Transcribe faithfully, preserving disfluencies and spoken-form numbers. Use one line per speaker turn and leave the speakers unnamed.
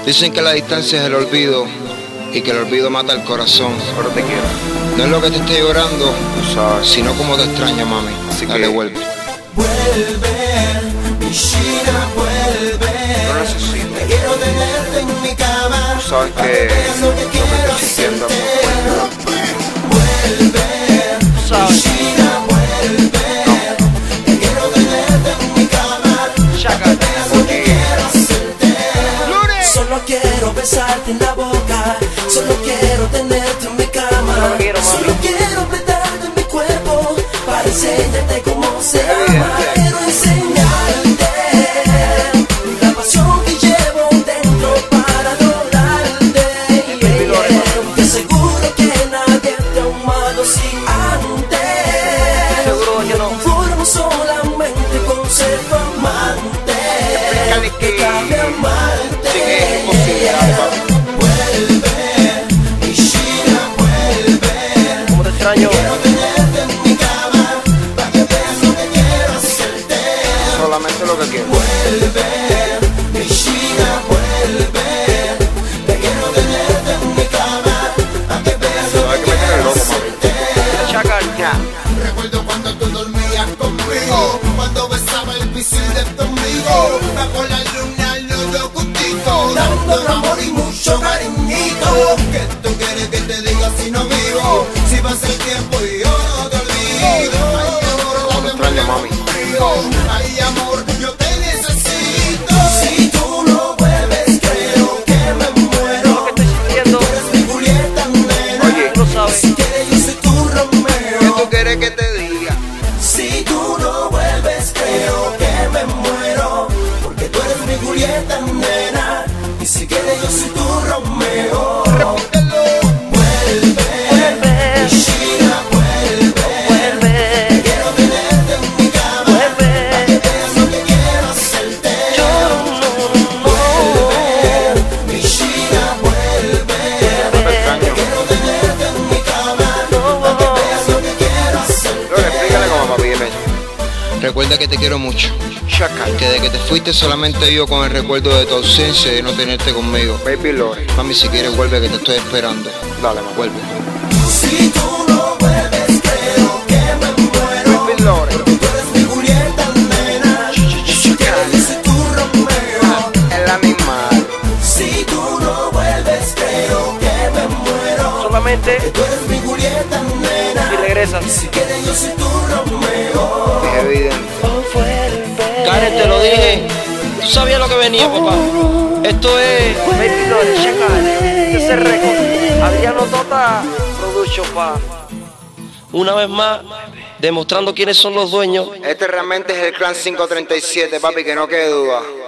Dicen que la distancia es el olvido y que el olvido mata el corazón.
Pero te quiero.
No es lo que te esté llorando,
Tú sabes.
sino como te extraño, mami.
Así
Dale,
que
vuelve.
Vuelve, mi China, vuelve.
No necesito.
Te quiero tenerte en mi cama.
Tú sabes que
lo que
lo que
quiero
estoy sintiendo es
hacerte.
muy
Vuelve,
sabes.
mi China, vuelve. Te quiero tenerte en mi cama.
Chacal.
Lo que quiero hacerte.
¡Lunes!
Solo quiero besarte en la boca. Solo quiero tenerte en mi cama.
Solo quiero, mami.
Solo quiero apretarte en mi cuerpo para enseñarte cómo se ama.
Evidente.
Quiero enseñarte la pasión que llevo dentro para adorarte. Te aseguro que nadie te ha amado así antes.
Seguro que no.
Me conformo solamente con ser tu amante.
Explícale que
Déjame amarte.
sí que es imposible, dale, papi.
Vuelve, mi China, vuelve.
¿Cómo te extraño?
Quiero tenerte en mi cama para que veas lo que quiero hacerte.
Solamente lo que quiero.
Vuelve, mi China, vuelve. Te quiero tenerte en mi cama para que veas lo
Sabes
que
que me tienes
quiero
loco, mami.
hacerte.
Chacal, ya.
Recuerdo cuando tú dormías conmigo, cuando besaba el pisil de tu amigo, bajo la luna los dos juntitos, dando amor y mucho cariñito. ¿Qué tú quieres que te diga si no vivo? Si pasa el tiempo y yo no te olvido. Ay, amor,
¿Cómo te extraño, mami?
ay, amor, yo te necesito. Si tú no vuelves, creo que me muero.
Lo que estoy sintiendo.
Tú eres mi Julieta, nena.
Oye, tú lo sabes.
Si quieres, yo soy tu Romeo.
¿Qué tú quieres que te diga?
Si tú no vuelves, creo que me muero. Porque tú eres mi Julieta, nena. Y si quieres, yo soy tu Romeo.
Repítelo.
Vuelve, mi China, vuelve.
Vuelve.
Quiero tenerte en mi cama.
Vuelve.
Para que veas lo que quiero hacerte. Vuelve, mi China, vuelve.
No te extraño.
Quiero tenerte en mi cama. Para que veas lo que quiero hacerte.
Lore, explícale como papi, dime.
Recuerda que te quiero mucho.
Chacal.
Que de que te fuiste solamente vivo con el recuerdo de tu ausencia y de no tenerte conmigo.
Baby Lore.
Mami, si quieres vuelve que te estoy esperando.
Dale, mamá.
Vuelve.
Si tú no vuelves, creo que me muero.
Baby Lore.
Tú eres mi Julieta, nena. Si quieres, yo soy tu Romeo.
Es la misma.
Si tú no vuelves, creo que me muero.
Solamente
Tú eres mi Julieta, nena.
si regresas.
Si quieres, yo soy tu Romeo.
Es evidente.
Karen, te lo dije. Tú sabías lo que venía, papá. Esto es
Baby Lore, Chacal. Ese récord. Adriano Tota. Production, pa.
una vez más demostrando quiénes son los dueños.
Este realmente es el Clan cinco treinta y siete, papi, que no quede duda.